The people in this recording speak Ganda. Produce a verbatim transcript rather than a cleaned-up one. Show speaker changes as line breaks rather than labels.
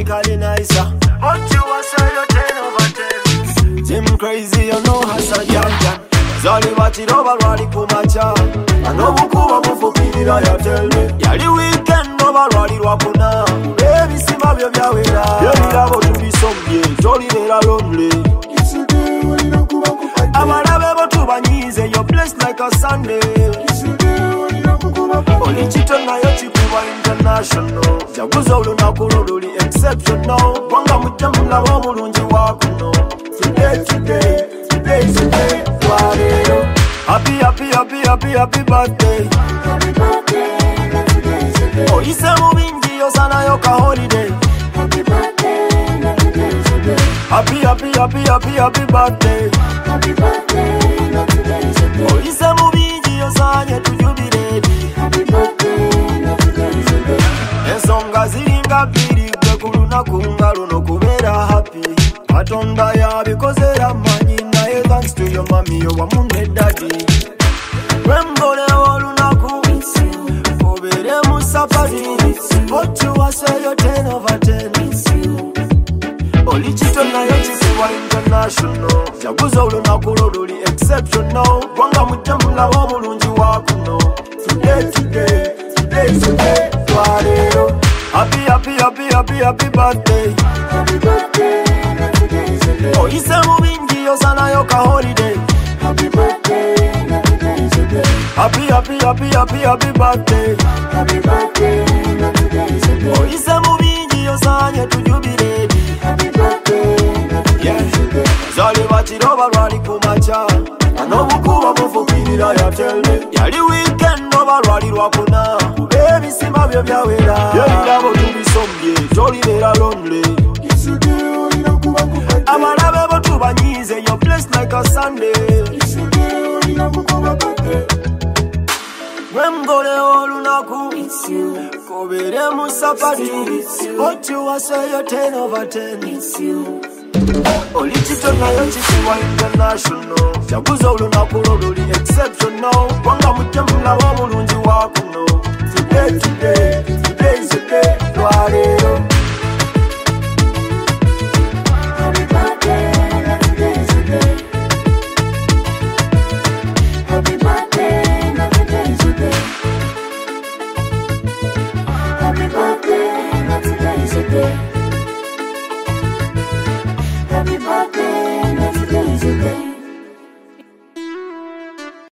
physically nicer. But you are say you're ten over ten. Jim crazy, you know hasa jam. Zali bachiroba lwali kumacha. Ano bukuba mufukirira ya tell me. Yali weekend over lwali lwakuna. Baby sima byo byawera. Yabirabo tubisomye. Jolly nera lonely. Abalabe bo tubanyize. You're blessed like a Sunday. Oli chito nayo chikuba international. Jaguza olunaku luli exceptional. Wanga mutemula w'omulungi wakuno. Today, today, today, today, Friday. Happy, happy, happy, happy, happy birthday.
Happy birthday, not today, today.
Oh, ise mubingi yosana yoka holiday.
Happy birthday, not today, today.
Happy, happy, happy, happy, happy birthday.
Happy birthday, not today, today.
Oh, ise mubingi yosanye tujubiledi.
Happy birthday, not today, today.
Ensonga ziringa bbiri gwe ku lunaku nga luno kubeera happy. Katonda yabikozera manyi naye thanks to your mommy wamu ne daddy. Wembolewo olunaku obeere mu sapati. But you are say you're ten over ten. Oli chito nayo chikuba international. Jaguza olunaku luli exceptional. Wanga mutemula w'omulungi wakuno. Today, today, today, today, Friday. Happy, happy, happy, happy, happy birthday.
Happy birthday, not today, today.
Oh, ise mubingi yosana yoka holiday.
Happy birthday, not today, today.
Happy, happy, happy, happy, happy birthday.
Happy birthday, not today, today.
Oh, ise mubingi yosanye tujubiledi.
Happy birthday, not today, today.
Zali bachiroba lwali kumacha. Ano bukuba mufukirira ya tell me. Yali weekend oba lwali lwakuna. Baby sima byo byawera. Yabirabo tubisomye. Jolly nera lonely. Abalabe bo tubanyize. You're blessed like a Sunday. Wembolewo olunaku kubeere mu sapati. But you are say you're ten over ten. Oli chito nayo chikuba international. Jaguza olunaku luli exceptional. Wanga mutemula w'omulungi wakuno. Today, today,